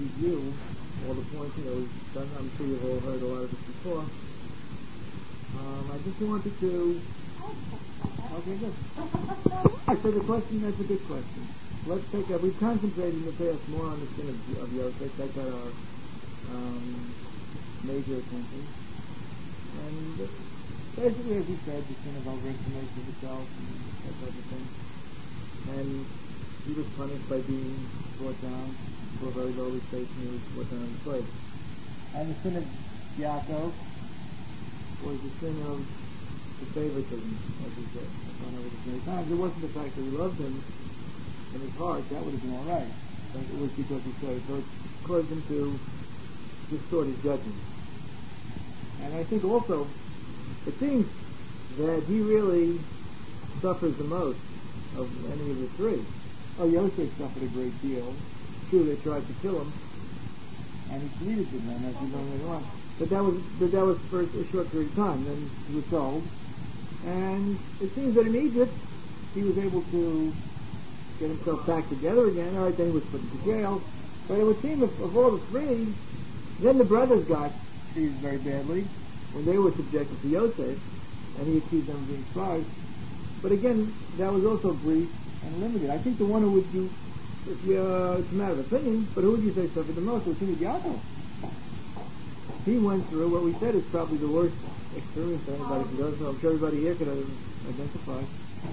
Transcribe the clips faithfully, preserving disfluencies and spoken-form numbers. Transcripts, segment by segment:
Rashi's view, all the points, you know, we've done, I'm sure you've all heard a lot of this before. Um, I just wanted to... Okay, good. I said the question, that's a good question. Let's take a... We've concentrated in the past more on the sin of, of Yosef. That got our um, major attention. And basically, as we said, the sin of overestimation of itself and that type of thing. And he was punished by being brought down to a very lowly state, and he was brought down in slave. And the sin of Yaakov was the sin of the favoritism, as we said. I've gone over this many times. It wasn't the fact that he loved him in his heart. That would have been all right. But it was because he said it. So it caused him to distort his judgment. And I think also, it seems that he really suffers the most of any of the three. Oh, Yosef suffered a great deal. True, they tried to kill him, and he pleaded to them, as we learn later on. But that was but that was for a short period of time. Then he was sold, and it seems that in Egypt he was able to get himself back together again. All right, then he was put into jail. But it would seem of, of all the three, then the brothers got treated very badly when they were subjected to Yosef, and he accused them of being spies. But again, that was also brief and limited. I think the one who would you, if you, uh, it's a matter of opinion, but who would you say suffered the most? It was Yaakov. He went through what we said is probably the worst experience that anybody can go through. I'm sure everybody here could identify.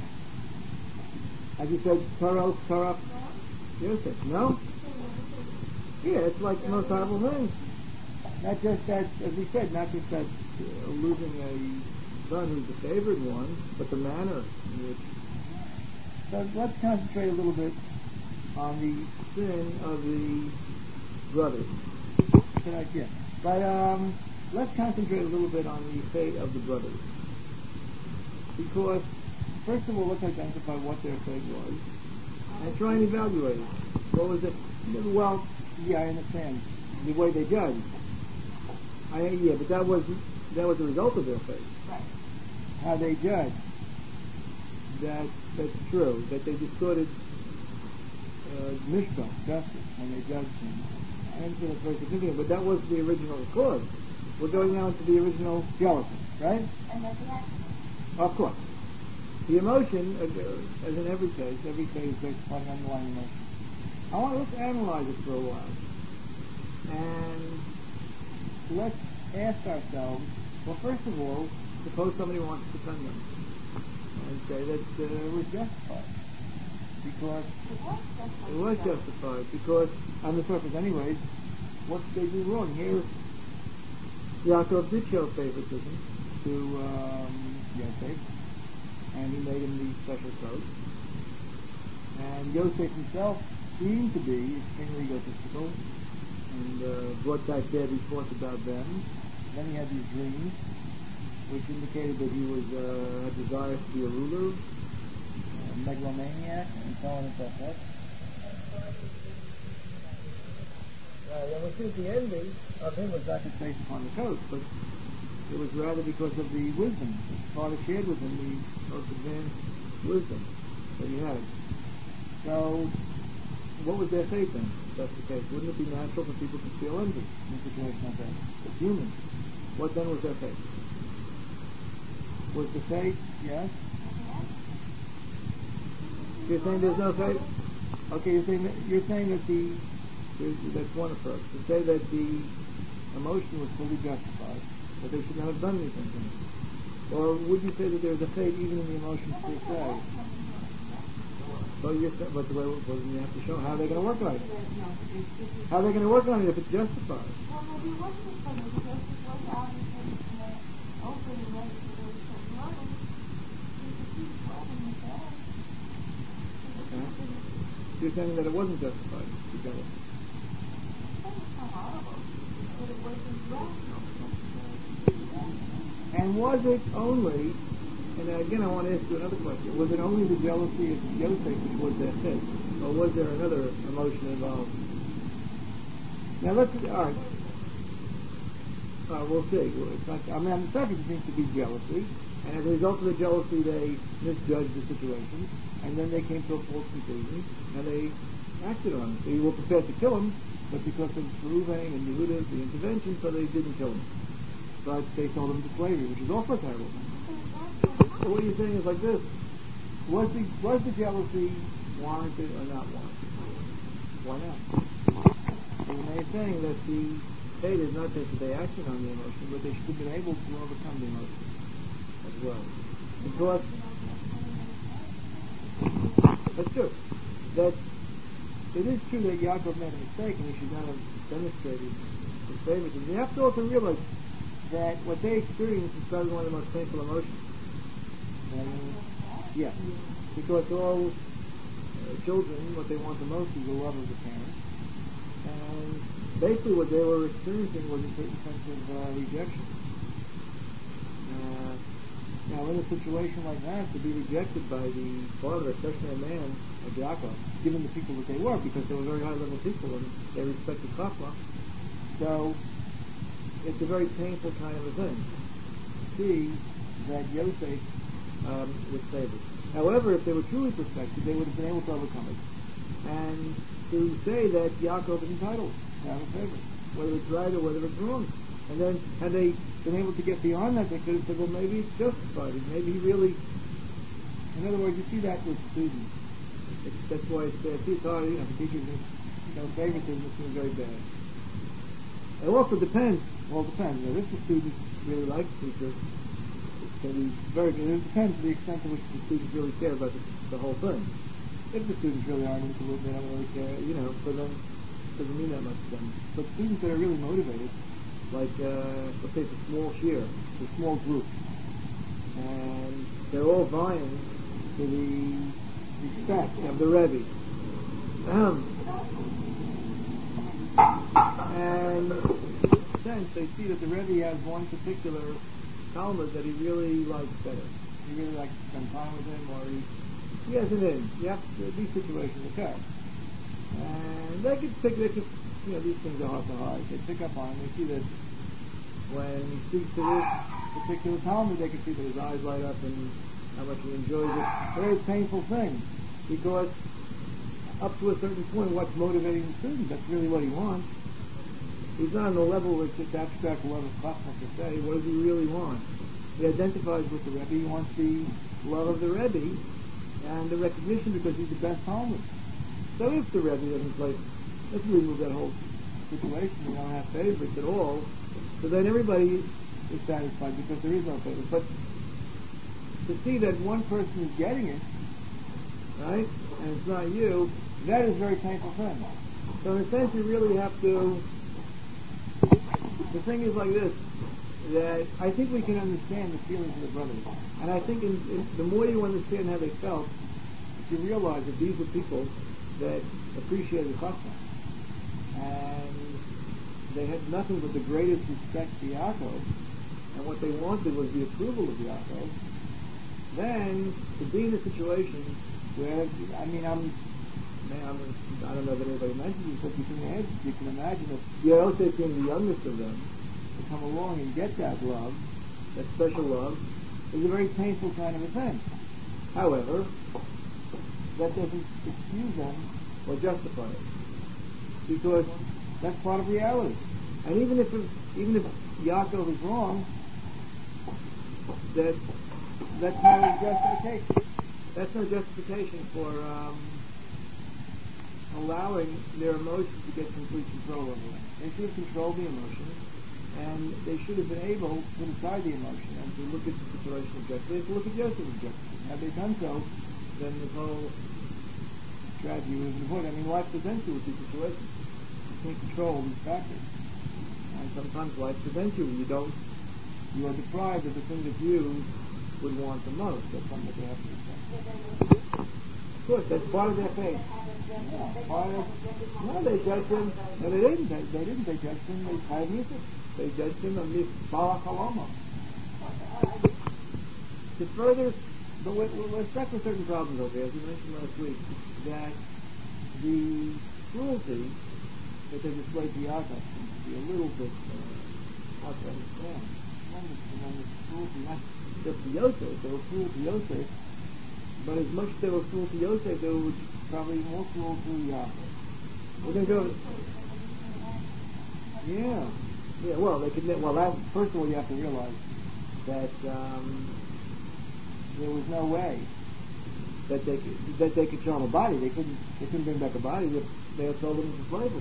As you said, Torah, Torah, Yosef. No? Yeah, it's like the most horrible thing. Not just that, as we said, not just that uh, losing a son who's the favored one, but the manner in which. So let's concentrate a little bit on the sin of the brothers. Can I get? But um, let's concentrate a little bit on the fate of the brothers, because first of all, let's identify what their fate was and try and evaluate it. What was it? Well, yeah, I understand the way they judged. I yeah, but that was that was the result of their fate. Right. How they judged. That that's true. That they distorted uh, mishpat, justice, when they judged him. I understand it's very significant, but that was the original cause. We're going now into the original jealousy, right? And that's the action. Of course. The emotion, uh, as in every case, every case is based upon an underlying emotion. I want to let's analyze it for a while. And let's ask ourselves, well, first of all, suppose somebody wants to defend them and say that uh, it was justified. Because it was justified. Because, on the surface anyways, what did they do wrong? Here, Yaakov did show favoritism to um, Yosef, and he made him the special coat. And Yosef himself seemed to be extremely egotistical, and uh, brought back bad reports about them. Then he had these dreams, which indicated that he was uh, had desire to be a ruler, a megalomaniac, and so on and so forth. Right, and we see the ending of him was not just based upon the coat, but it was rather because of the wisdom. His father shared with him the most advanced wisdom that he had. So, what was their fate then, if that's the case? Wouldn't it be natural for people to feel envy in a situation like that? It's human. What then was their fate? Was the fate, yes? You're saying there's no fate? Okay, you're saying that, you're saying that the, that's one approach. To say that the emotion was fully justified, that they should not have done anything to him. Or would you say that there's a fate even in the emotions per se? But, you're, but the way it was, you have to show how they're going to work on it. How they're going to work on it if it's justified. Well, maybe it wasn't funny because it was obviously open and ready for those to learn. Okay. You're saying that it wasn't justified together. And was it only, and again I want to ask you another question, was it only the jealousy of Yosef which was their fit, or was there another emotion involved? Now let's, alright, uh, we'll see. It's not, I mean, on the surface it seems to be jealousy, and as a result of the jealousy they misjudged the situation, and then they came to a false conclusion, and they acted on it. So you were prepared to kill him, but because of Reuven and Yehuda, the intervention, so they didn't kill him. But they sold him to slavery, which is also terrible. So what you're saying is like this: was the was the jealousy warranted or not warranted? Why not? So when they're saying that the state is not just that they acted on the emotion, but they should have been able to overcome the emotion as well. Because that's true. That it is true that Yaakov made a mistake and he should not have demonstrated his favoritism. You have to also realize that what they experienced is probably one of the most painful emotions. And, yeah, because all uh, children, what they want the most is the love of the parents. And basically what they were experiencing was a certain sense of uh, rejection. Uh, now, in a situation like that, to be rejected by the father, especially a man like Yaakov, given the people that they were, because they were very high-level people and they respected Chachma, so it's a very painful kind of a thing to see that Yosef um, was favored. However, if they were truly respected, they would have been able to overcome it. And to say that Yaakov is entitled to have a favor, whether it's right or whether it's wrong. And then, had they been able to get beyond that, they could have said, well, maybe it's justified. Maybe he really... In other words, you see that with students. It's, that's why it's, uh, it's hard, you know, for teachers, you know, favoritism is very bad. It also depends. Well, it depends. You know, if the student really likes the teacher, it's going to be very good. It depends to the extent to which the students really care about the, the whole thing. If the students really aren't into it, they don't really care, you know, so then it doesn't mean that much to them. But students that are really motivated, like, uh, let's say it's a small shir, it's a small group, and they're all vying for the respect of the Rebbe. Um, and since they see that the Rebbe has one particular Talmud that he really likes better. He really likes to spend time with him, or he, he has an in. Yep, these situations occur. And they could pick, they could, you know, these things are hard to hide. They pick up on it, they see that when he speaks to this particular Talmud, they can see that his eyes light up and how much he enjoys it. It's a very painful thing, because up to a certain point, what's motivating the student? That's really what he wants. He's not on the level where it's just abstract love of Chachma per se. What does he really want? He identifies with the Rebbe. He wants the love of the Rebbe and the recognition because he's the best Talmud. So if the Rebbe doesn't play, let's remove that whole situation. We don't have favorites at all. So then everybody is satisfied because there is no favorite. But to see that one person is getting it, right, and it's not you, that is a very painful thing. So in a sense, you really have to... The thing is like this, that I think we can understand the feelings of the brothers. And I think in, in, the more you understand how they felt, you realize that these were people that appreciated Chachma. And they had nothing but the greatest respect for Yaakov. And what they wanted was the approval of Yaakov. Then, to be in a situation where, I mean, I'm... I'm, I don't know that anybody mentions it, but you can imagine, you can imagine if Yosef being the youngest of them to come along and get that love, that special love, is a very painful kind of a thing. However, that doesn't excuse them or justify it, because that's part of reality. And even if it, even if Yaakov is wrong, that that's not a justification. That's no justification for. Um, allowing their emotions to get complete control over them. They should have controlled the emotion, and they should have been able to put aside the emotion and to look at the situation objectively, and to look at Yosef objectively. Had they done so, then this whole tragedy would have been avoided. I mean, life presents you with these situations. You can't control these factors. And sometimes life presents you. You don't, you are deprived of the thing that you would want the most. That's something that they have to respect. Of course, that's part of their faith. Yeah, part of, no, they judged him. No, they didn't. They, they didn't. They judged him. They hired Yusuf. They judged him on this Balak Halama. To further, but we're, we're stuck with certain problems over here, as we mentioned last week, that the cruelty that they displayed to Yaakov seems to be a little bit uh, hard to understand. Tremendous, tremendous cruelty, not just to Yosef. They were cruel to Yosef, but as much as they were cruel to Yosef, they were probably more cruel to Yaakov. We're going to go... Yeah. Yeah, well, they could, ne- well, that, first of all, you have to realize that, um, there was no way that they could, that they could show him a body. They couldn't, they couldn't bring back a body. They, they had sold him into slavery.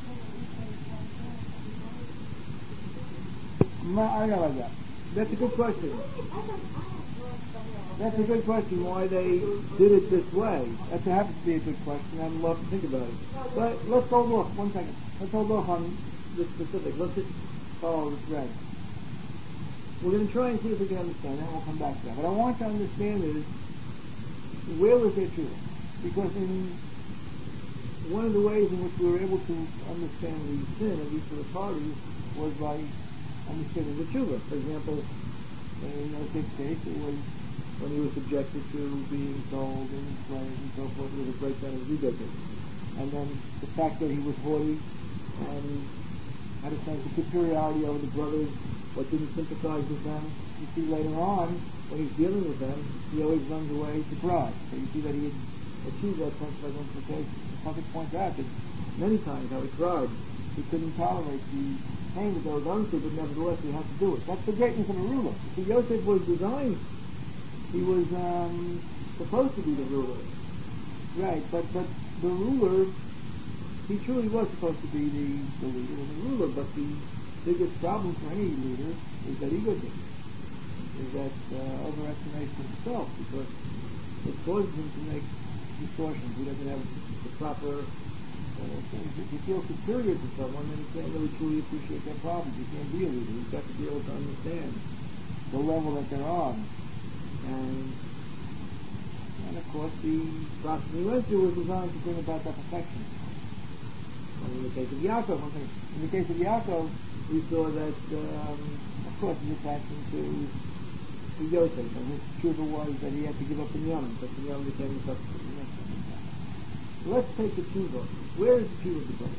No, I don't know about that. That's a good question. That's a good question, why they did it this way. That happens to be a good question. I'd love to think about it. But let's hold off, one second. Let's hold off on the specific. Let's just follow the thread. We're going to try and see if we can understand that. We'll come back to that. But I want to understand is, where was their truth? Because in one of the ways in which we were able to understand the sin of each of the parties was by understanding the tshuva. For example, in Yosef's case, it was when he was subjected to being sold and enslaved and so forth, it was a breakdown of judaism. And then the fact that he was haughty and had a sense of superiority over the brothers, but didn't sympathize with them. You see later on, when he's dealing with them, he always runs away to pride. So you see that he had achieved that sense by implication. The prophet points out that many times how he cried. He couldn't tolerate the pain that they were going through, but nevertheless he had to do it. That's the greatness of a ruler. See, Yosef was designed. He was um, supposed to be the ruler. Right, but, but the ruler, he truly was supposed to be the, the leader and the ruler, but the biggest problem for any leader is that egotism, is that uh, overestimation of himself, because it causes him to make distortions. He doesn't have the proper uh, things. If you feel superior to someone, then you can't really truly appreciate their problems. You can't be a leader. You've got to be able to understand the level that they're on. And, and of course, the process he went through was designed to bring about that perfection. And in the case of Yaakov, in the case of Yaakov, we saw that, um, of course, his attachment to, to Yosef, and his truth was that he had to give up Binyamin, but Binyamin became a substitute. Let's take the tshuva. Where is the tshuva of the brother?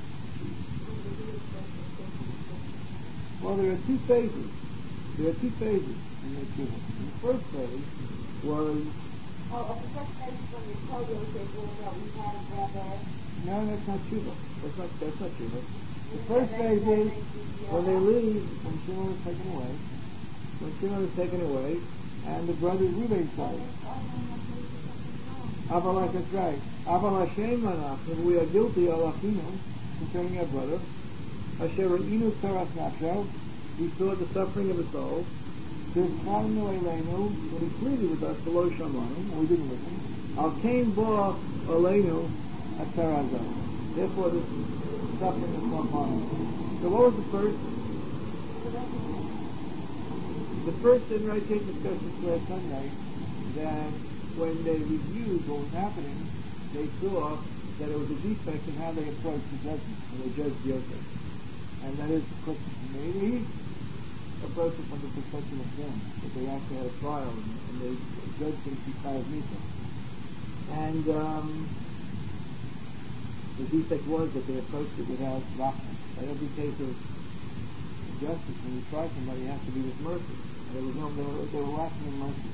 Well, there are two phases. There are two phases in the tshuva. The first phase was... Oh, the first phase is when you told Yosef that we had a brother. No, that's not tshuva. That's not, that's not tshuva. The first phase is when they leave, when Shimon is taken away, when Shimon is taken away, and the brothers Reuben's side. Avalak, that's right. Aval Hashem Manachim, we are guilty of Achinu, concerning our brother. Asher Inu Tzaras Nafsho, we saw the suffering of his soul. Tirchanu Eleinu, when he pleaded with us below Shamanu, and we didn't listen. Al Kain Bo Eleinu Atarazo. Therefore, this suffering is more common. So what was the first? The first in right case discussion last Sunday, that when they reviewed what was happening, they saw that it was a defect in how they approached the judgment, and they judged Yosef. And that is because maybe he approached it from the perspective of them, that they actually had a trial, and, and they judged him because Misa. And um, the defect was that they approached it without rachman. By every case of justice, when you try somebody, it has to be with mercy. There was no, they were, they were lacking in mercy.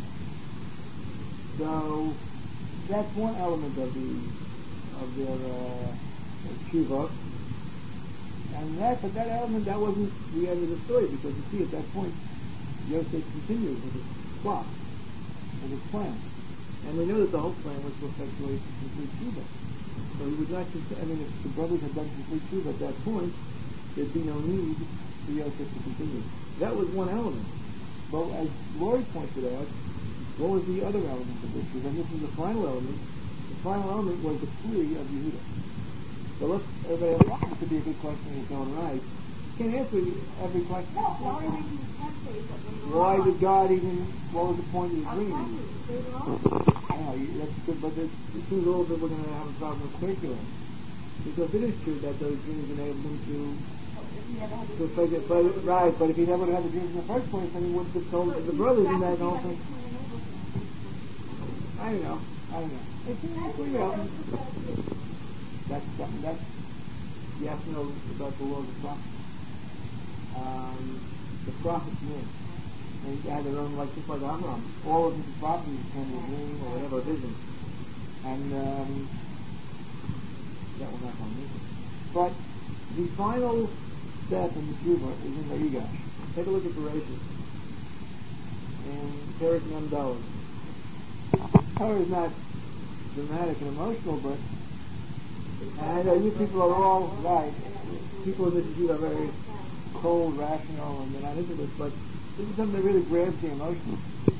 So that's one element of the of their uh, tshuva, and that, but that element, that wasn't the end of the story, because you see at that point, Yosef continued with his plot, with his plan, and we know that the whole plan was to effectuate complete tshuva. So he would not. I mean, if the brothers had done complete tshuva at that point, there'd be no need for Yosef to continue. That was one element. But as Lori pointed out, what was the other element of this? And this is the final element. The final element was the plea of Yehuda. So let's, everybody else, this could be a good question in its own right. You can't answer every question. No, the only reason you can't say is that they were Why wrong. did God even, what was the point of his I'm dream? telling you, they were wrong. I know, you- that's good, but it it seems a little bit we're going to have a problem with curriculum. Because it is true that those dreams enabled him to, If he never had to the figure, but, right, but if he never had the dreams in the first place, then he wouldn't have told the brothers and that whole thing. I don't know. I don't know. It's, you know, that's something. That's you have to know about the laws of prophecy. Um, the prophets knew. They had their own, like just like Abraham. All of his prophecies came in a dream or whatever, a vision, and um, that will not come with it. But the final step in the tshuva is in Vayigash. Take a look at Bereshit in Perek Mem Daled. Torah is not dramatic and emotional, but and I know you people are all right. People in this view are very cold, rational, and they're not into this, but this is something that really grabs the emotion.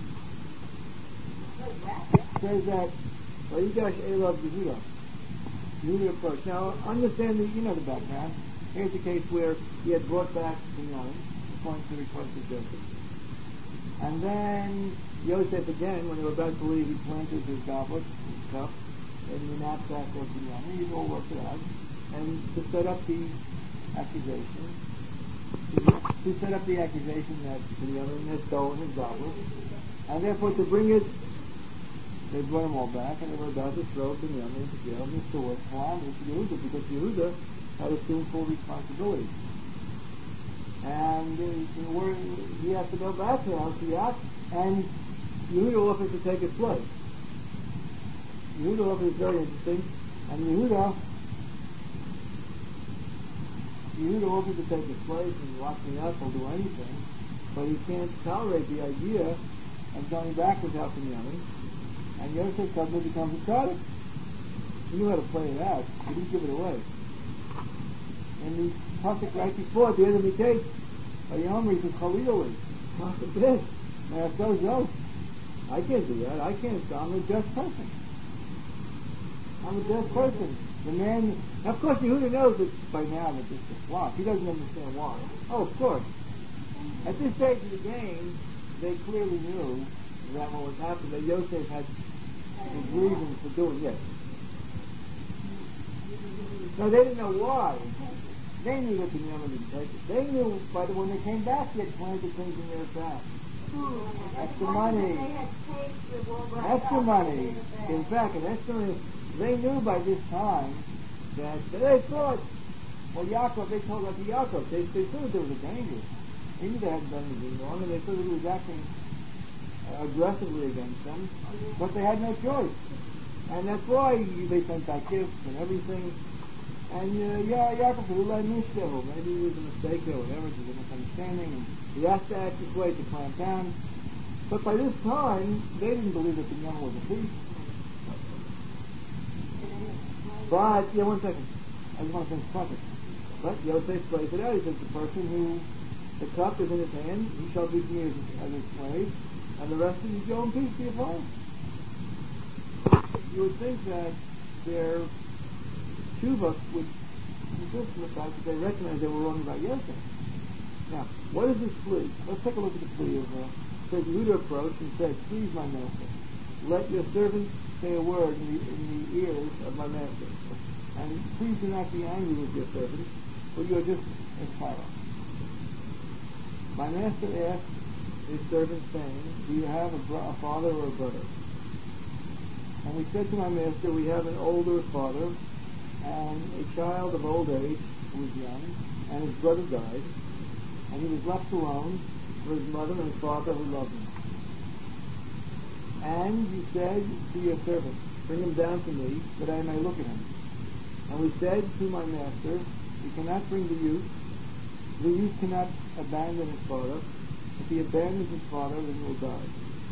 It says that Vayigash Elav Yehuda. Yehuda approach. Now, understand that you know the background. Here's a case where he had brought back Binyamin, according to the request of Joseph. And then Yosef again, when they were about to leave, he planted his goblet, his cup, in the knapsack of Binyamin. He's all worked it out. And to set up the accusation, to set up the accusation that Binyamin had stolen his goblet, and therefore to bring it, they brought him all back, and they were about to throw Binyamin into jail. Mister was calamity to Yehuda, because Yehuda had assumed full responsibility. And uh, he has to go back now to Yaakov, and Yehuda offers to take his place. Yehuda offers is very interesting, and Yehuda Yehuda offers to take his place and lock me up or do anything, but he can't tolerate the idea of going back without Binyamin. And Yosef suddenly becomes a tzaddik. He knew how to play it out. He didn't give it away. And the pasuk right before, at the end of the case, Vayomri says, Chalilui. God forbid. Now, so so. I can't do that. I can't. I'm a just person. I'm a just person. The man, now of course, Yehuda knows that by now that this is a flop. He doesn't understand why. Oh, of course. At this stage of the game, they clearly knew that what was happening, that Yosef had his reasons for doing it. No, they didn't know why. They knew that Binyamin didn't take it. They knew, by the when they came back, they had planted things in their account. Extra money. Extra money. In fact, an extra money. They knew by this time that they thought, well, Yaakov, they told us to Yaakov, they, they thought there was a danger. They knew they hadn't done anything wrong, and they thought that he was acting uh, aggressively against them, but they had no choice. And that's why they sent back gifts and everything. And uh, yeah, Yaakov said, maybe it was a mistake or whatever, it was a misunderstanding, and he has to act this way to clamp down. But by this time, they didn't believe that Binyamin was a thief. But, yeah, one second. I just want to finish talking. But Yosef plays it out. He says the person who, the cup is in his hand, he shall be me as, as his slave, and the rest of you go in peace to your father. You would think that their tshuva would consist in the fact that they recognized they were wrong about Yosef. Now, what is this plea? Let's take a look at the plea of uh, says Yehuda approached and said, please, my master, let your servant say a word in the, in the ears of my master. And please do not be angry with your servant, for you are just as Pharaoh. My master asked his servant, saying, do you have a, bro- a father or a brother? And we said to my master, we have an older father, and a child of old age who was young, and his brother died, and he was left alone for his mother and his father who loved him. And he said to your servant, bring him down to me, that I may look at him. And we said to my master, we cannot bring the youth. The youth cannot abandon his father. If he abandons his father, then he will die.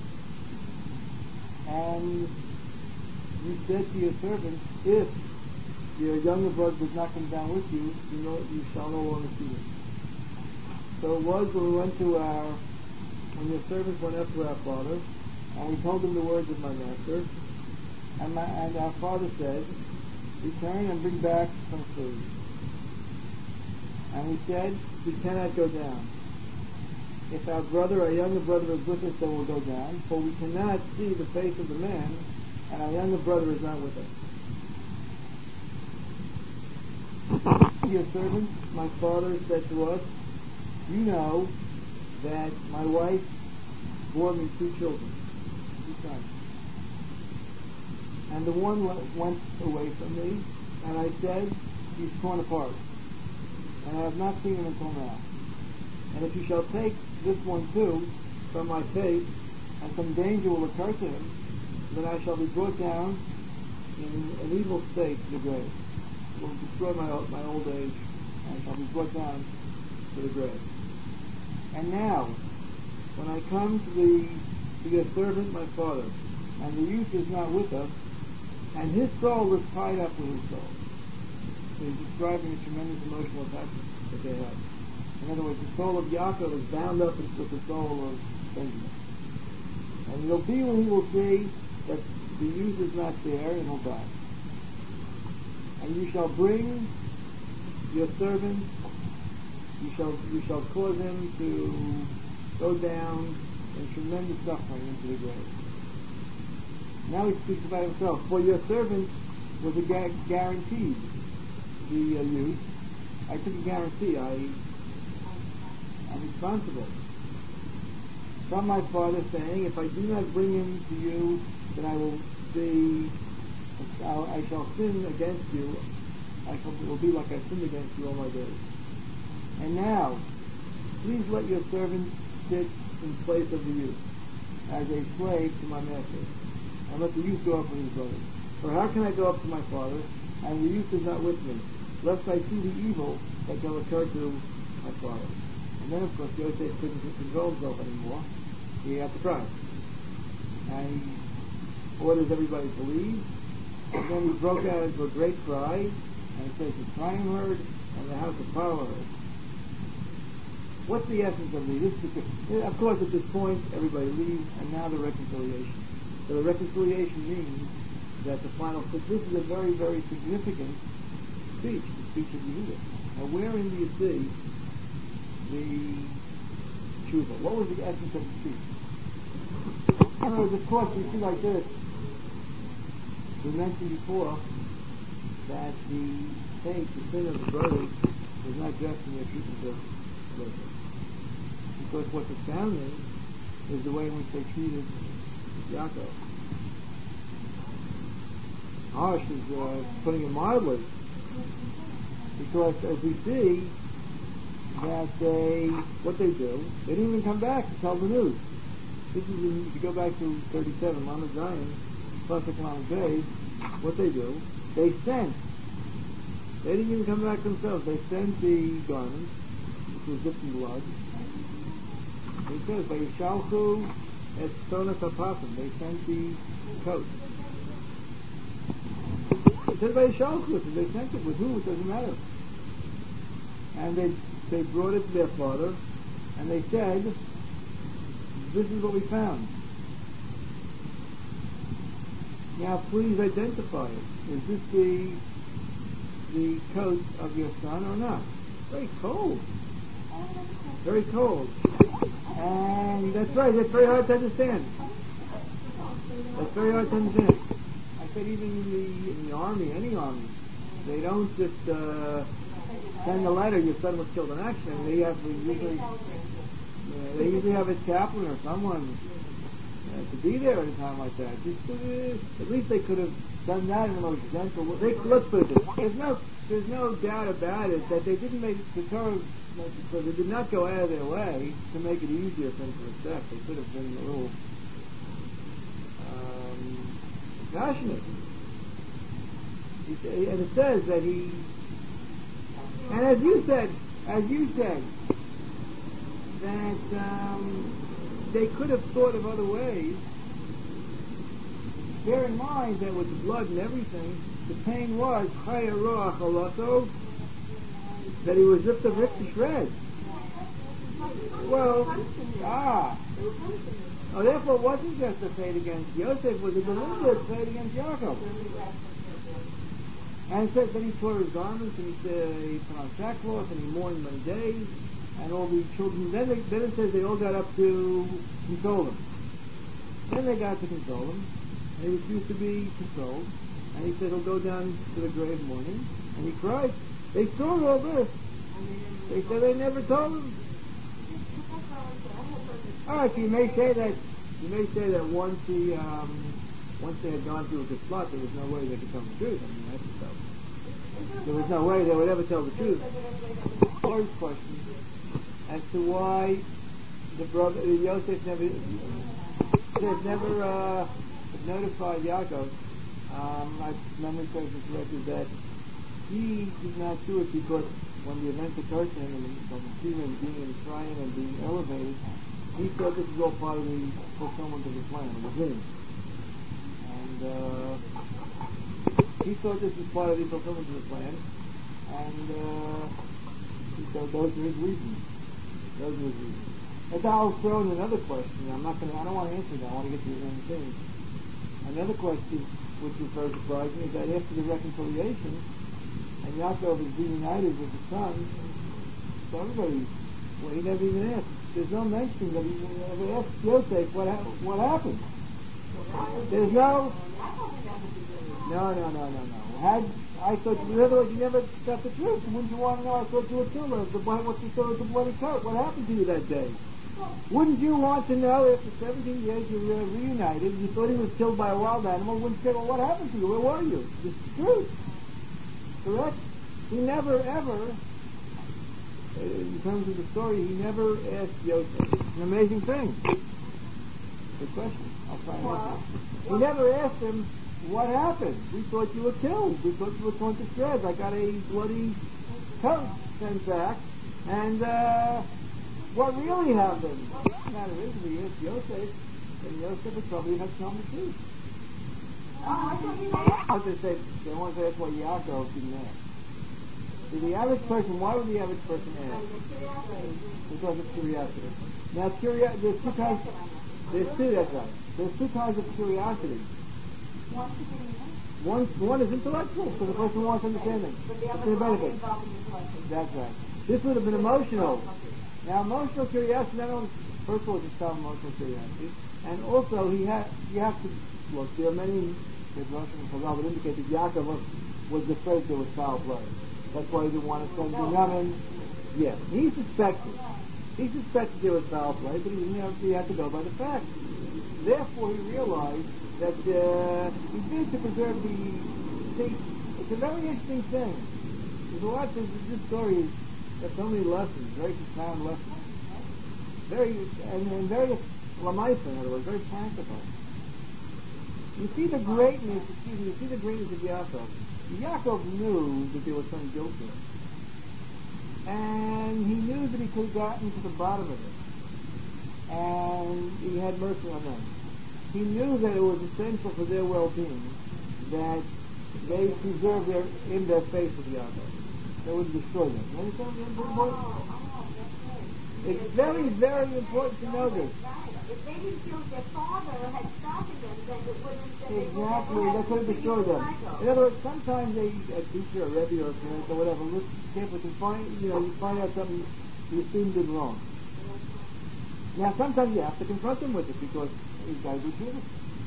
And you said to your servant, if your younger brother does not come down with you, you know you shall no longer see him. So it was when we went to our, when your servants went up to our father, and we told him the words of my master, and, my, and our father said, return and bring back some food. And we said, we cannot go down. If our brother, our younger brother is with us, then we'll go down, for we cannot see the face of the man, and our younger brother is not with us. Your servant, my father, said to us, you know that my wife bore me two children, two sons. And the one went away from me, and I said, he's torn apart. And I have not seen him until now. And if you shall take this one too from my face, and some danger will occur to him, then I shall be brought down in an evil state to the grave. It will destroy my my old age, and I shall be brought down to the grave. And now, when I come to the to your servant, my father, and the youth is not with us, and his soul is tied up with his soul. So he's describing a tremendous emotional attachment that they have. In other words, the soul of Yaakov is bound up with the soul of Benjamin. And it'll be when he will see that the youth is not there, and he'll die. And you shall bring your servant, you shall you shall cause him to go down in tremendous suffering into the grave. Now he speaks about himself. For your servant was a gu- guaranteed, the uh, youth. I took a guarantee. I am responsible. From my father, saying, if I do not bring him to you, then I will be, I'll, I shall sin against you. I shall, it will be like I sinned against you all my days. And now, please let your servant sit in place of the youth, as a slave to my master, and let the youth go up with his brothers. For how can I go up to my father, and the youth is not with me, lest I see the evil that shall occur to my father? And then, of course, Yosef couldn't control himself anymore. He had to cry. And he orders everybody to leave. And then he broke out into a great cry. And it says the crying heard and the house of Pharaoh heard. What's the essence of this? This of course, at this point, everybody leaves, and now the reconciliation. So the reconciliation means that the final, this is a very, very significant speech, the speech of Yehuda. Now, wherein do you see the tshuva? What was the essence of the speech? In other words, of course, you see like this. We mentioned before that the fate, the sin of the brothers, was not just in their treatment of Joseph. Because what's astounding is the way in which they treated Yaakov. Harsh is uh, putting it mildly. Because as we see, that they, what they do, they didn't even come back to tell the news. This is, in, if you go back to thirty-seven, Lamed Zion, Pasuk Lamed Beis, what they do, they sent, they didn't even come back themselves, they sent the garments, which was dipped in blood. It says, Vayishalchu et Sonas HaPasim, they sent the coat. It says Vayishalchu, they sent it with who, it doesn't matter. And they they brought it to their father, and they said, this is what we found. Now please identify it. Is this the the coat of your son or not? Very cold. Very cold. And that's right, that's very hard to understand. That's very hard to understand. I said even in the, in the army, any army, they don't just uh, send a letter, your son was killed in action. They have usually, uh, they usually have a chaplain or someone uh, to be there at a time like that. Just, uh, at least they could have done that in the most gentle way. They, let's put it this way. There's no, there's no doubt about it that they didn't make the Torah, because they did not go out of their way to make it easier for him to accept. They could have been a little um, passionate. He, and it says that he, and as you said, as you said, that um, they could have thought of other ways. Bear in mind that with the blood and everything, the pain was chaya roach halato, that he was ripped, ripped to shreds. Well, ah, oh, therefore it wasn't just a fate against Yosef, it was a deliberate fate against Yaakov. And it says that he tore his garments, and he, said, he put on sackcloth, and he mourned many days, and all the children. Then, they, then it says they all got up to console him. Then they got to console him, and he refused to be consoled. And he said he'll go down to the grave mourning, and he cried. They saw all this. They said they never told him. All right, so you may say that you may say that once he um, once they had gone through a good plot, there was no way they could tell the truth. I mean, that's the stuff. There was no way they would ever tell the truth. First question as to why the brother Yosef never Yosef never uh, notified Yaakov. Um, my memory serves me correctly that he did not do it because when the event occurred to him, and from human being in Mitzrayim and being elevated, he thought this was all part of the fulfillment of the plan, of the dream. And uh, he thought this was part of the fulfillment of the plan, and uh, he thought those are his reasons. Those are his reasons. But I'll throw in another question. I'm not going to. I don't want to answer that. I want to get to the same thing. Another question, which was very surprising, is that after the reconciliation, and Yaakov is reunited with his son, so everybody, well, he never even asked. There's no mention that he ever asked Yosef what ha- what happened. There's no. No, no, no, no, no. Had I thought, in other words, you never got the truth. Wouldn't you want to know? I thought you were killer. The what's the story of the bloody coat? What happened to you that day? Wouldn't you want to know after seventeen years you were reunited, you thought he was killed by a wild animal, wouldn't you say, well, what happened to you? Where were you? This is truth. Correct? He never, ever, in terms of the story, he never asked Yosef. It's an amazing thing. Good question. I'll try and answer. He never asked him, what happened? We thought you were killed. We thought you were torn to shreds. I got a bloody coat sent back. And, uh... what really happened? The matter is, we asked Yosef, and Yosef would probably have told the truth. I was going to say, they want to say that's why Yaakov didn't ask. See, the average person, why would the average person ask? Because of curiosity. Now, curiosity, there's two kinds, there's two, that's right. There's two kinds of curiosity. One, one is intellectual, so the person wants understanding. It's a benefit. That's right. This would have been emotional. Now, emotional curiosity, not only, first of all, it's not emotional curiosity, and also he had, you have to, look, there are many, there's Russian and Chazal that indicate that Yaakov was, was afraid there was foul play. That's why he didn't want to send Binyamin. Yes, he suspected. He suspected there was foul play, but he didn't have, he had to go by the facts. Therefore, he realized that uh, he did to preserve the, see, it's a very interesting thing. There's a lot of things in this story. There's so many lessons, very profound lessons. Very, and, and very lamaisa, in other words, very practical. You see the greatness, excuse me, you see the greatness of Yaakov. Yaakov knew that there was some guilt there. And he knew that he could have gotten to the bottom of it. And he had mercy on them. He knew that it was essential for their well-being that they preserve their, in their faith with Yaakov. That would destroy them. You understand the important point? It's very, very important to know this. If they didn't feel their father had stopped them, then it wouldn't have Exactly, that could have destroyed them. In other words, sometimes a, a teacher, a rebbe, or a parent, or whatever, look carefully and find, you know, you find out something you student did wrong. Now, sometimes you have to confront them with it because he's got to be truthful.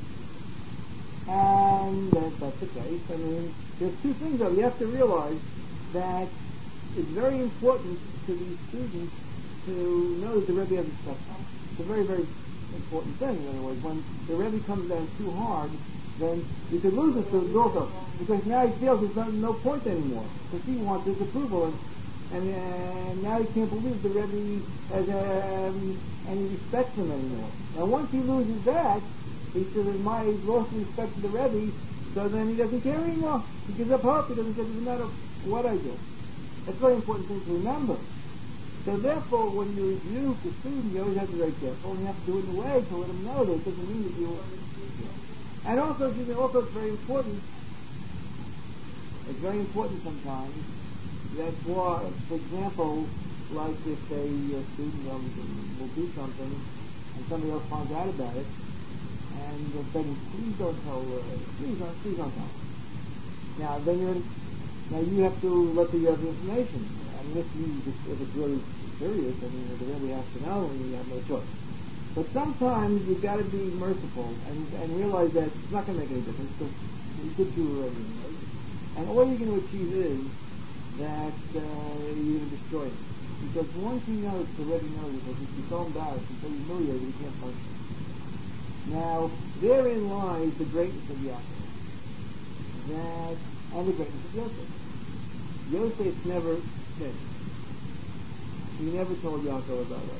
And uh, that's the case. I mean, there's two things though. You have to realize that it's very important to these students to know that the Rebbe has a stuff. It's a very, very important thing. In other words, when the Rebbe comes down too hard, then you could lose the student also, because now he feels there's no, no point anymore, because he wants his approval, and and uh, now he can't believe the Rebbe has um, any respect for him anymore. Now, once he loses that, he says, "My he's lost respect for the Rebbe," so then he doesn't care anymore. He gives up hope. He doesn't care. It doesn't matter what I do. That's a very important thing to remember. So therefore, when you rebuke the student, you always have to be very careful, and you have to do it in a way to let him know that it doesn't mean that you... And also, also it's very important, it's very important sometimes, that for, for example, like if a, a student um, will do something, and somebody else finds out about it, and uh, then please don't tell, uh, please don't, please don't tell. Now, then you're, now you have to let the other information. I mean, if, you, if it's really serious, I mean, the Rebbe has to know, and you have no choice. But sometimes you've got to be merciful and, and realize that it's not going to make any difference, because you could do it already anyway. And all you're going to achieve is that uh, you're going to destroy him. Because once he knows, the Rebbe knows it, he'll be so embarrassed and so humiliated he can't function. Now, therein lies the greatness of Yaakov. That, and the greatness of Yosef. Yosef never said. He never told Yaakov about that.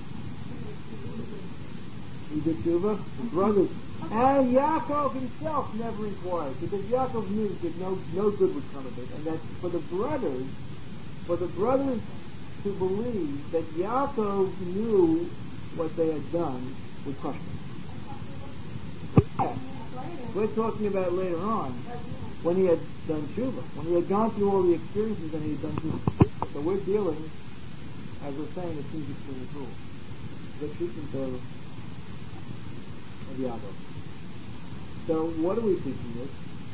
He did tshuva, his brothers, and Yaakov himself never inquired, because Yaakov knew that no, no good would come of it, and that for the brothers, for the brothers to believe that Yaakov knew what they had done would crush them. We're talking about later on, when he had done tshuva, when he had gone through all the experiences and he had done tshuva. So we're dealing, as we're saying, it seems extremely cruel. The treatment of, of Yaakov. So what are we teaching this?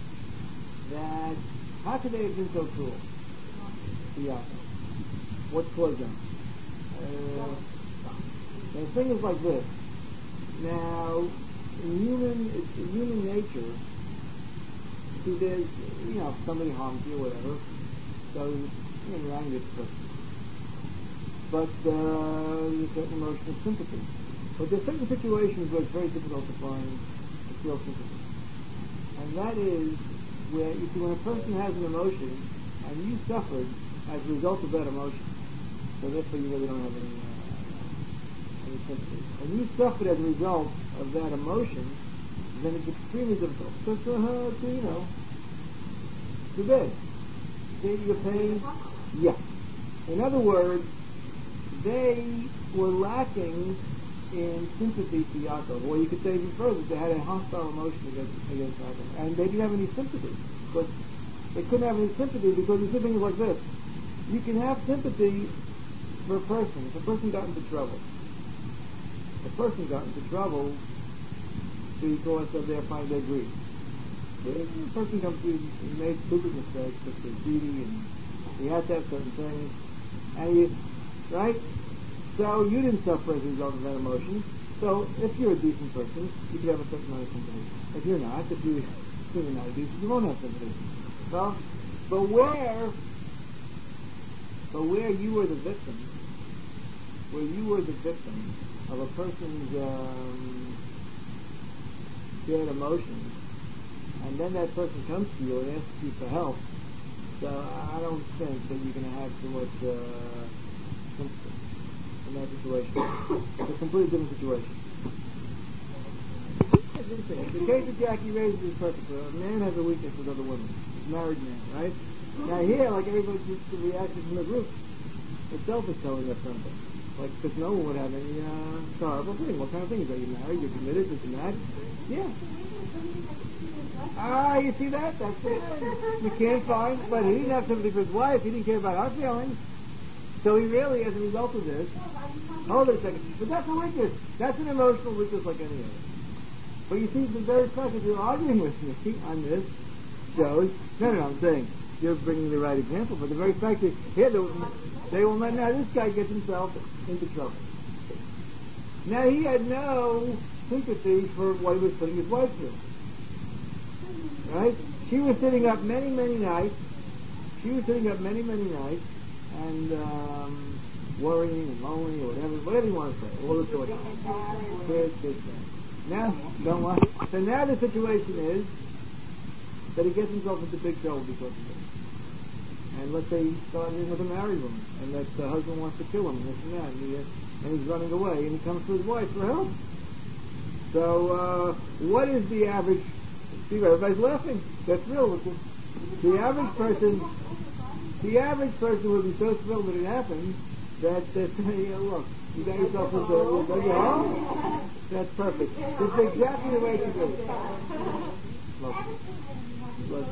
That, how could they have been so cruel to Yaakov? What caused them? Uh, the thing is like this. Now, in human, in human nature, see, there's, you know, if somebody harms you or whatever, so, you know, you're angry at the person. But uh, there's certain emotional sympathy. But there's certain situations where it's very difficult to find to feel sympathy. And that is where, you see, when a person has an emotion, and you suffered as a result of that emotion, so therefore you really don't have any, uh, any sympathy. When you suffered as a result of that emotion, then it's extremely difficult. So, so, uh, so you know, too bad. See, your pain? Yeah. In other words, they were lacking in sympathy to Yaakov. Or you could say even further, they had a hostile emotion against, against Yaakov. And they didn't have any sympathy. But they couldn't have any sympathy because you see things like this. You can have sympathy for a person. If a person got into trouble, a person got into trouble because of their finding their greed. The person comes to you and made stupid mistakes because they're greedy and he had to have certain things. And you, right? So you didn't suffer as a result of that emotion. So if you're a decent person, you could have a certain amount of sympathy. If you're not, if you, if you're not decent, you won't have sympathy. So, but where, but where you were the victim, where you were the victim of a person's um, shared emotions, and then that person comes to you and asks you for help, so I don't think that you're going to have too much uh, sympathy in that situation. It's a completely different situation. The case that Jackie raises is perfect. A man has a weakness with other women. He's a married man, right? Now here, like everybody just the reaction from the group, itself is telling us something. Like, because no one would have any uh, horrible thing. What kind of thing is that? You're married, you're committed, this and that. Yeah. Ah, you see that? That's it. You can't find, but he didn't have sympathy for his wife. He didn't care about her feelings. So he really, as a result of this, hold it a second. But that's a weakness. That's an emotional weakness like any other. But you see, the very fact that you're arguing with me on this shows, no, no, no, I'm saying, you're bringing the right example, but the very fact that here they will now this guy gets himself into trouble. Now he had no sympathy for what he was putting his wife through. Right? She was sitting up many, many nights. She was sitting up many, many nights and um, worrying and lonely or whatever, whatever you want to say. All the sorts of things. This, this, Now, don't want. So now the situation is that he gets himself into big trouble because of this. And let's say he's starting in with a married woman, and that the husband wants to kill him, and this and that, and, he, and he's running away, and he comes to his wife for help. So, uh, what is the average? See, everybody's laughing. That's real. The average person, the average person would be so thrilled that it happened that they say, oh, "Look, you got yourself into a hell." That's perfect. It's exactly the way to do it. Look. Look.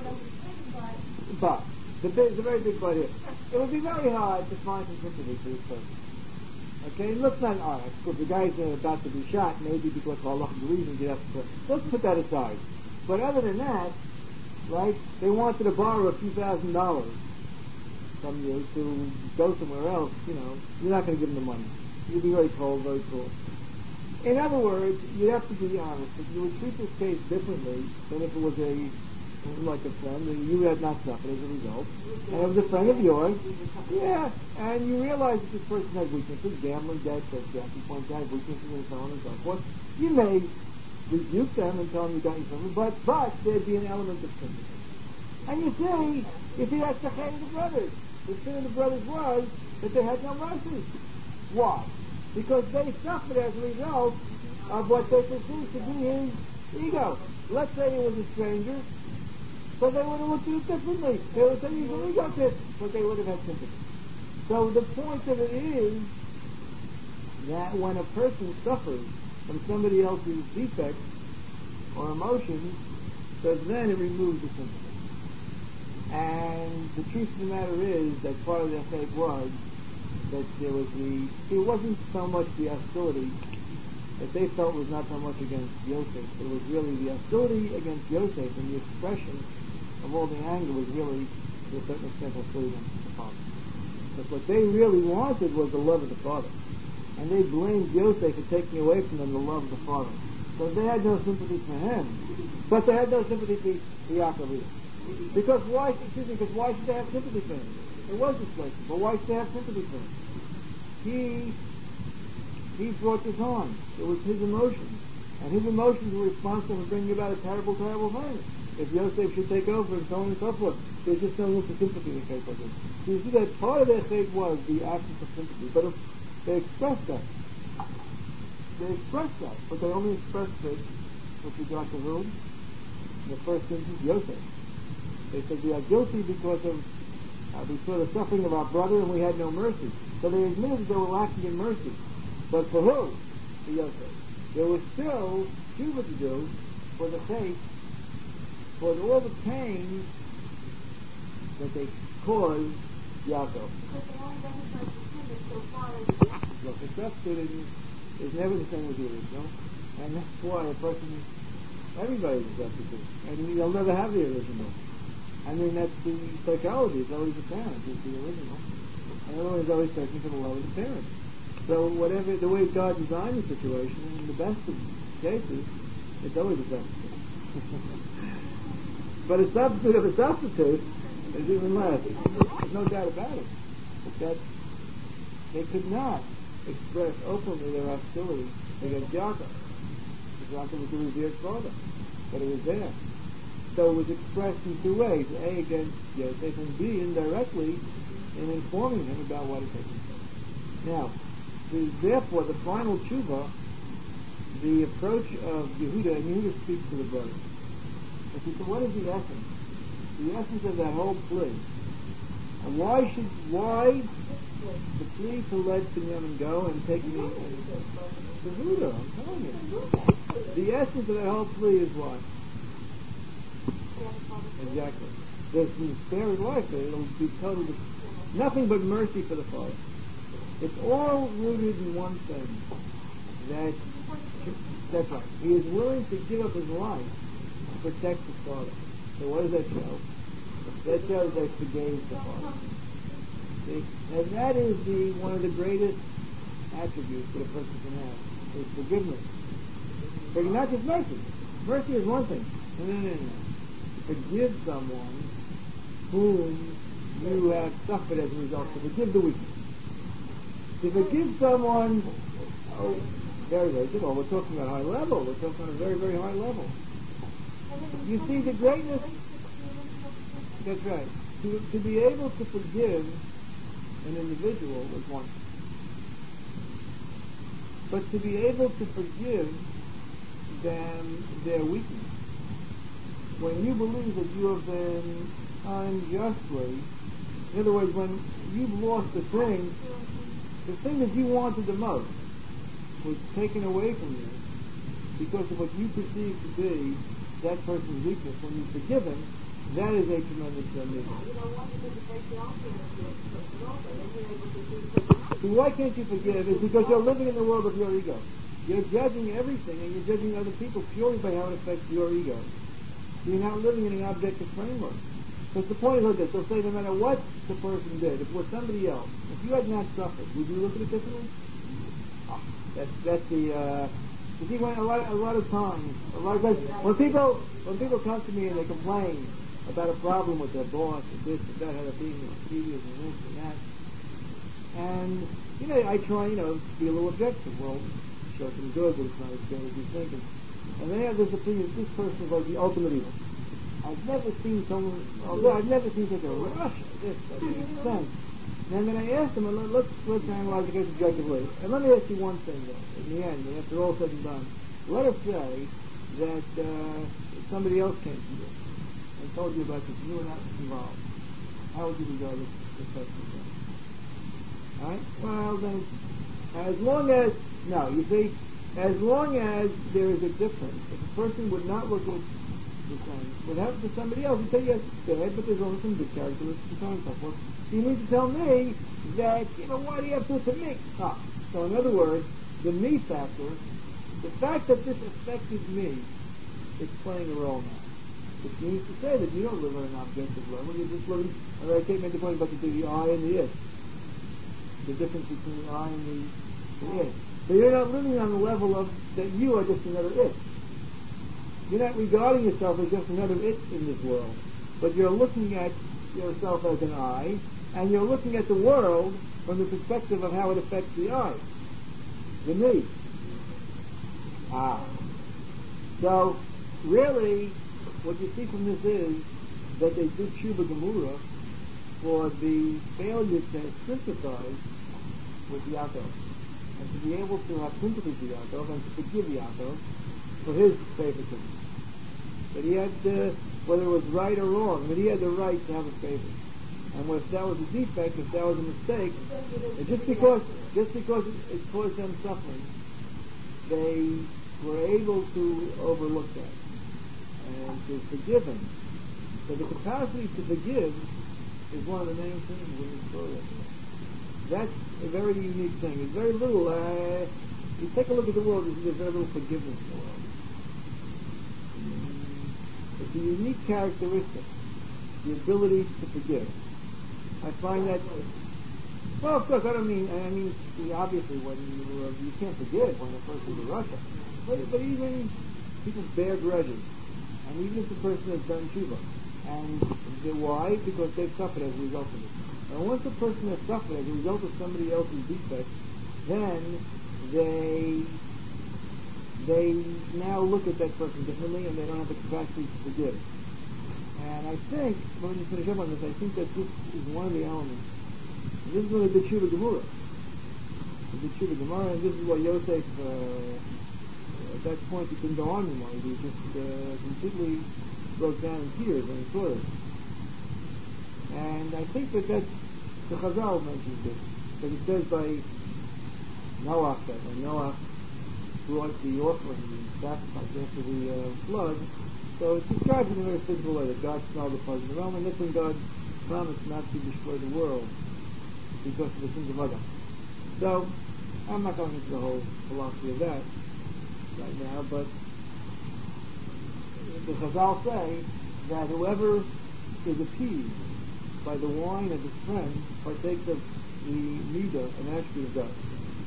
But the, big, the very big part here, it would be very hard to find some sympathy for this person. Okay, let's not, all right, if the guy's uh, about to be shot, maybe because of Allah reasons you have to, let's put that aside. But other than that, right, they wanted to borrow a few thousand dollars from you to go somewhere else, you know, you're not going to give them the money. You'd be very cold, very cool. In other words, you'd have to be honest. You would treat this case differently than if it was a like a friend, and you had not suffered as a result, and it was a friend of yours, yeah, and you realize that this person has weaknesses, gambling, debts, as Jackie points out, weaknesses, and so on and so forth. You may rebuke them and tell them you got you something, but, but there'd be an element of sympathy. And you see, you see, that's the sin of the brothers. The sin of the brothers was that they had no mercy. Why? Because they suffered as a result of what they perceived to be his ego. Let's say it was a stranger, so they would have looked at it differently. They would have said he's an egotist, but they would have had sympathy. So the point of it is that when a person suffers from somebody else's defects or emotions, so then it removes the sympathy. And the truth of the matter is that part of their faith was that there was the, see, it wasn't so much the hostility that they felt was not so much against Yosef. It was really the hostility against Yosef, and the expression of all the anger was really, to a certain extent, hostility against the father. But what they really wanted was the love of the father. And they blamed Yosef for taking away from them the love of the father. So they had no sympathy for him. But they had no sympathy for, for Yaakov either. Because why, excuse me, because why should they have sympathy for him? It was displacement, but why should they have sympathy for him? He, he brought this on. It was his emotions. And his emotions were responsible for bringing about a terrible, terrible thing. If Yosef should take over and so on and so forth, there's just no room for sympathy in a case like this. So you see that part of their faith was the absence of sympathy. But if they expressed that. They expressed that, but they only expressed it with regard to whom? In the first instance, Yosef. They said we are guilty because of uh, we saw the suffering of our brother and we had no mercy. So they admitted that they were lacking in mercy. But for who? For Yosef. There was still tshuva to do for the faith, for all the pain that they caused Yaakov. Look, accepted is never the same as the original, and that's why a person, everybody's accepted it, and you'll never have the original. I mean, that's the psychology. It's always the parent is the original, and everyone's always searching for the lowest parent. So whatever the way God designed the situation, in the best of cases, it's always a substitute. But a substitute of a substitute is even less. There's no doubt about it. But that they could not express openly their hostility against Yaakov. Because Yaakov was the revered father. But it was there. So it was expressed in two ways. A, against Yosef, and B, indirectly, in informing him about what had taken place. Now, the, therefore, the final tshuva, the approach of Yehuda, and Yehuda speaks to the brothers. But he said, what is the essence? The essence of that whole plea. And why should, why the plea to let Binyamin go and take me to Yehuda, I'm telling you. The essence of that whole plea is what? Exactly. There's the spirit life, it'll be total, nothing but mercy for the Father. It's all rooted in one thing. That, that's right. He is willing to give up his life to protect his Father. So what does that show? That shows that he forgave the Father. See? And that is the one of the greatest attributes that a person can have, is forgiveness. But not just mercy. Mercy is one thing. No, no, no, no. Forgive someone whom you have suffered as a result. To forgive the weakness. To forgive someone, oh, very, very good. Well, we're talking about high level. We're talking on a very, very high level. You see the greatness. That's right. To, to be able to forgive an individual is one thing. But to be able to forgive them their weakness, when you believe that you have been unjustly, in other words, when you've lost the thing, the thing that you wanted the most was taken away from you because of what you perceive to be that person's weakness. When you forgive him, that is a tremendous relief. See, why can't you forgive? It's because you're living in the world of your ego. You're judging everything, and you're judging other people purely by how it affects your ego. You're not living in an objective framework. Because the point is like this, they'll say no matter what the person did, if it was somebody else, if you had not suffered, would you look at it differently? Oh, that's, that's the, uh, you see, when a lot, a lot of times, a lot of times, when people, when people come to me and they complain about a problem with their boss, or this, or that, how they're being mischievous, and this, and that, and, you know, I try, you know, to be a little objective. Well, show some good, but it's not as good as you think. And, and they have this opinion, this person is like the ultimate evil. I've never seen someone, although I've never seen such a rush of this, that makes sense. And then I asked them, and let's, let's analyze it objectively. And let me ask you one thing, though, in the end, after all said and done. Let us say that uh, somebody else came to you and told you about this, and you were not involved. How would you regard this, this person? Right? Well, then, as long as, no, you see, as long as there is a difference, if a person would not look at the same, would happen to somebody else, he'd say, yes, it's bad, but there's also some good characteristics and so on and so forth. So you need to tell me that, you know, why do you have to do it to me? Ah. So in other words, the me factor, the fact that this affected me, is playing a role now. Which means to say that you don't live on an objective level, you're just living, I can't make the point about the, the I and the it. The difference between the I and the, the it. So you're not living on the level of that you are just another it. You're not regarding yourself as just another it in this world, but you're looking at yourself as an I, and you're looking at the world from the perspective of how it affects the I, the me. Ah. So, really, what you see from this is that they did Tshuva Gemura for the failure to sympathize with Yaakov, and to be able to have sympathy for Yaakov and to forgive Yaakov for his favoritism. That he had, uh, whether it was right or wrong, that he had the right to have a favor. And if that was a defect, if that was a mistake, just because just because it, it caused them suffering, they were able to overlook that and to forgive him. So the capacity to forgive is one of the main things in the story. That's a very unique thing. There's very little, uh, you take a look at the world, there's very little forgiveness in the world. It's a unique characteristic, the ability to forgive. I find that, well, of course, I don't mean, I mean, obviously, when you, uh, you can't forgive when a person's in Russia, but, but even people bear grudges, and even if the person has done tshuva, and the, why? Because they've suffered as a result of it. And once a person has suffered as a result of somebody else's defect, then they they now look at that person differently, and they don't have the capacity to forgive. And I think, let me finish up on this, I think that this is one of the elements. And this is what they did Tshuva Gemura. They did Tshuva Gemura, and this is what Yosef, uh, at that point, he couldn't go on anymore. He just uh, completely broke down in tears when he saw it. And I think that that's, the Chazal mentions this, because it says by Noach, that when Noach brought the offering, the sacrifice after the uh, flood, so it describes in a very physical way that God smelled the pleasant aroma, and that's when God promised not to destroy the world because of the sins of Adam. So, I'm not going into the whole philosophy of that right now, but the Chazal say that whoever is appeased by the wine of his friend partakes of the midah, an attribute of God.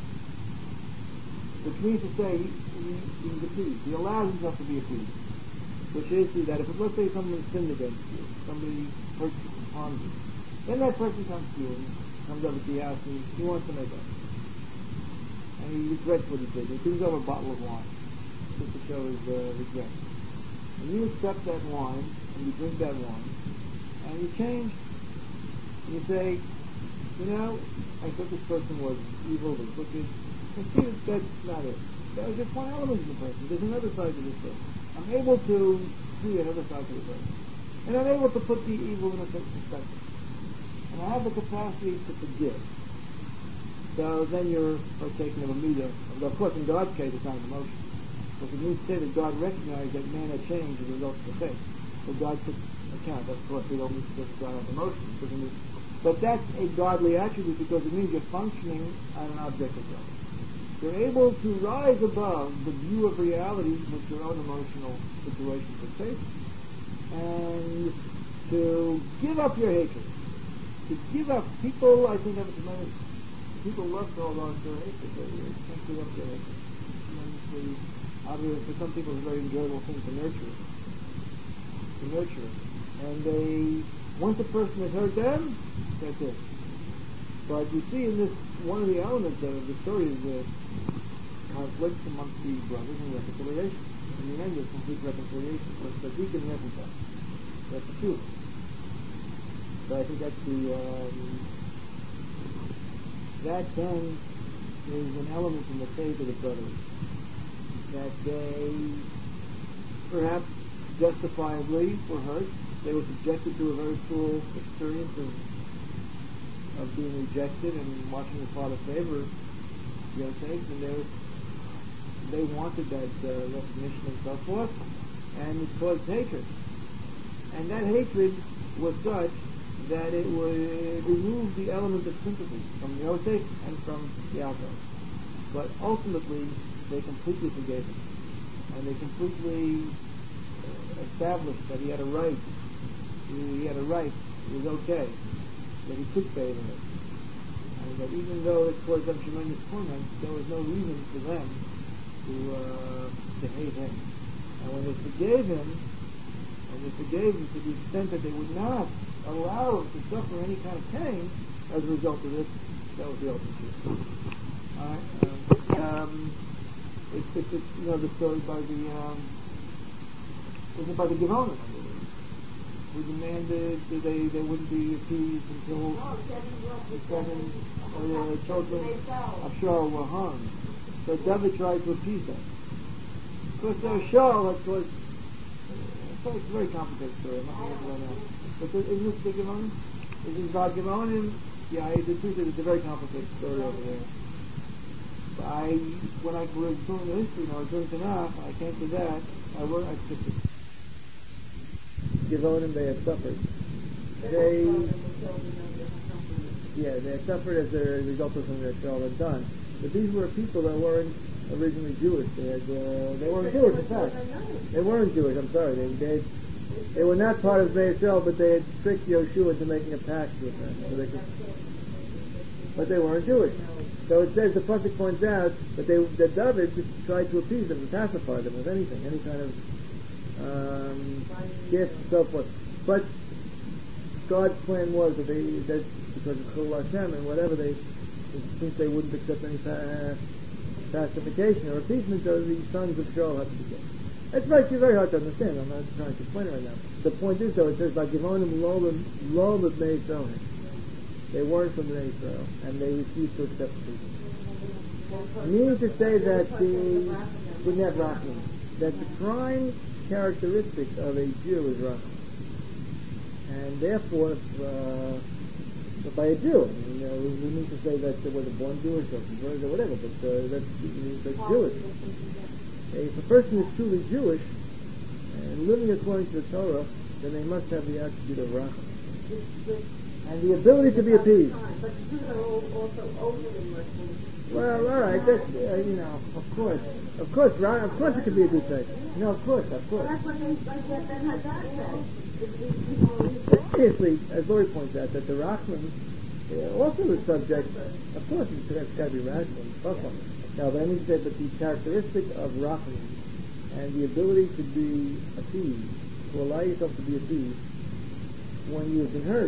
Which means to say he, he, he's appeased. He allows himself to be appeased. Which is that if, let's say, someone sinned against you, somebody hurts you, harms you, then that person comes to you and comes over to the house and he wants to make up. And he regrets what he did. He brings over a bottle of wine just to show his uh, regret. And you accept that wine, and you drink that wine, and you change. And you say, you know, I thought this person was evil, was wicked. And see, that's not it. That was just one element of the person. There's another side to this person. I'm able to see another side to the person. And I'm able to put the evil in a certain perspective. And I have the capacity to forgive. So then you're partaking of a midah. Of course, in God's case, it's not an emotion. Because it means to say that God recognized that man had changed as a result of the faith. So God took account. Of course, we don't need to just God have emotions. But that's a godly attribute because it means you're functioning on an objective level. You're able to rise above the view of reality with your own emotional situation to face, and to give up your hatred. To give up, people, I think, have a tremendous, people love to hold on to their hatred. They can't give up their hatred. Tremendously, obviously, for some people, it's a very enjoyable thing to nurture it. To nurture it. And they, once a person has hurt them, that's it. But you see in this, one of the elements of the story is the conflict amongst the brothers and reconciliation. In the end, there's complete reconciliation. So it's the deacon and reconcile. That's the truth. So I think that's the, um, that then is an element in the faith of the brothers. That they, perhaps justifiably, were hurt. They were subjected to a very cruel experience of of being rejected and watching his father favor Yosef, and they were, they wanted that uh, recognition and so forth, and it caused hatred. And that hatred was such that it would remove the element of sympathy from Yosef and from Yaakov. But ultimately, they completely forgave him, and they completely uh, established that he had a right. He, he had a right. It was okay that he could favor him, and that even though it caused them tremendous torment, there was no reason for them to uh, to hate him. And when they forgave him, and they forgave him to the extent that they would not allow him to suffer any kind of pain as a result of this, that was the ultimate truth. All right. Um, um, it's, it's, it's you know the story by the um, was it by the Gevonim, I believe, who demanded that they they wouldn't be appeased until No, seven, the seven uh, children of of Shaul were harmed. So David tried to appease them. Of course, there was Shaul, of course. It's a very complicated story. I'm not going to go into that. But isn't this the Gevonim? Is this about Gevonim? Yeah, I, the truth is, it's a very complicated story over there. I, when I was doing the history, and I was doing Tanakh, I came to that. I wrote, I took it. Gevonim, they had suffered. They, yeah, they had suffered as a result of something that Shaul had done. But these were people that weren't originally Jewish. They had, uh, they weren't Jewish, in fact. They weren't Jewish, I'm sorry. They, they, they were not part of Bnei Yisrael, but they had tricked Yoshua into making a pact with them. So they could, but they weren't Jewish. So it says, the prophet points out that they, that David tried to appease them and pacify them with anything, any kind of um, gift and so forth. But God's plan was that they, that because of Chil Hashem and whatever, they, since they wouldn't accept any pa- pacification or appeasement, so the sons of Shaul have to be killed. It's very, very hard to understand. I'm not trying to explain it right now. The point is, though, it says, like Gevonim lo b'nei Yisrael. They weren't from Bnei Yisrael, and they refused to accept peace. Meaning to say that the didn't have rachman, that the prime characteristic of a Jew is rachman, and therefore, if, uh, if by a Jew, I mean, you know, we need to say that they were born Jewish or converted or whatever, but uh, that's, that's Jewish. If a person is truly Jewish and living according to the Torah, then they must have the attribute of rachman and the ability to be appeased. But Jews are also overly merciful. Well, all right, that's, uh, you know, of course, of course, right, of course it could be a good thing. No, of course, of course. Well, that's what they, like what Ben Hadad said. Obviously, as Lori points out, that the Rachman uh, also is subject, of course, it's got to be Rachman, Rachman. Now, but I mean to say, but the characteristic of Rachman and the ability to be appeased, to allow yourself to be appeased when you've been hurt,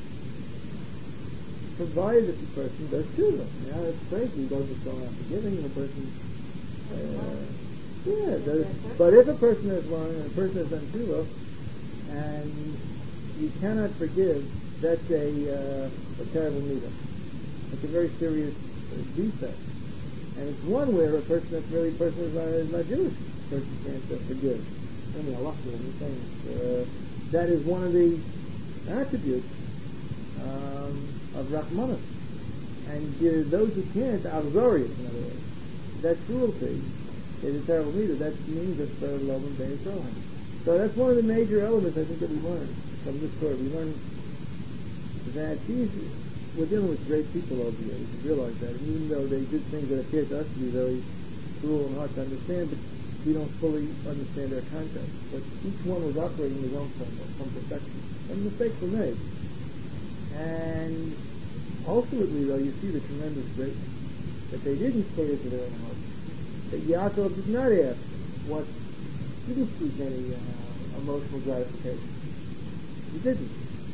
provided that the person does tshuva. You know, it's crazy. He goes to go out forgiving, and the person, uh, yeah, does, but if a person is wrong, and a person has done tshuva, and you cannot forgive, that's a, uh, a terrible midah. It's a very serious uh, defect. And it's one where a person that's really, a person is not, is not Jewish, a person can't uh, forgive. I mean, Allah, I'm saying, uh, that is one of the attributes um, of Rachmanus. And uh, those who can't are Avzorius, in other words. That cruelty is a terrible midah. That means that uh, love and Bnei Yisrael. So that's one of the major elements I think that we learn from this story. We learn that these, we're dealing with great people over here. We should realize that. And even though they did things that appear to us to be very cruel and hard to understand, but we don't fully understand their context. But each one was operating his own framework, from perspective. And mistakes were made. And ultimately, though, you see the tremendous greatness that they didn't cater to their own hearts. That Yaakov did not ask what, he didn't seek any uh, emotional gratification. He didn't.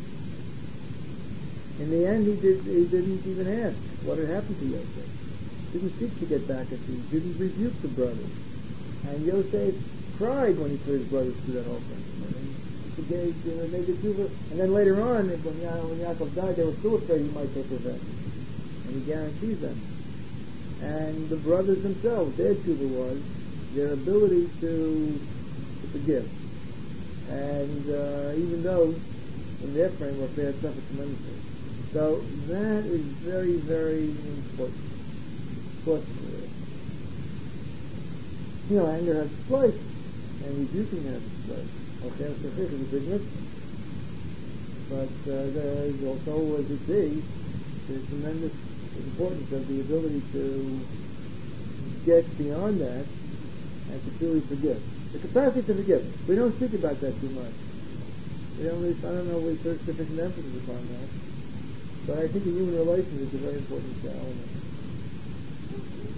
In the end, he did. He didn't even ask what had happened to Yosef. Didn't seek to get back at these. Didn't rebuke the brothers. And Yosef cried when he put his brothers through that whole thing. And they, you know, they did tshuva. And then later on, when, Ya- when Yaakov died, they were still afraid he might take revenge. And he guarantees them. And the brothers themselves, their tshuva was their ability to, to forgive. And uh, even though in their framework they had suffered tremendously. So that is very, very important. Of course, uh, you know, anger has its place, and rebuking has its place. Okay, that's a big mitzvah. But uh, there is also, as you see, the tremendous importance of the ability to get beyond that and to truly forgive. The capacity to forgive. We don't speak about that too much. We don't really, I don't know, we put sufficient emphasis upon that. But I think in human relations it's a very important element.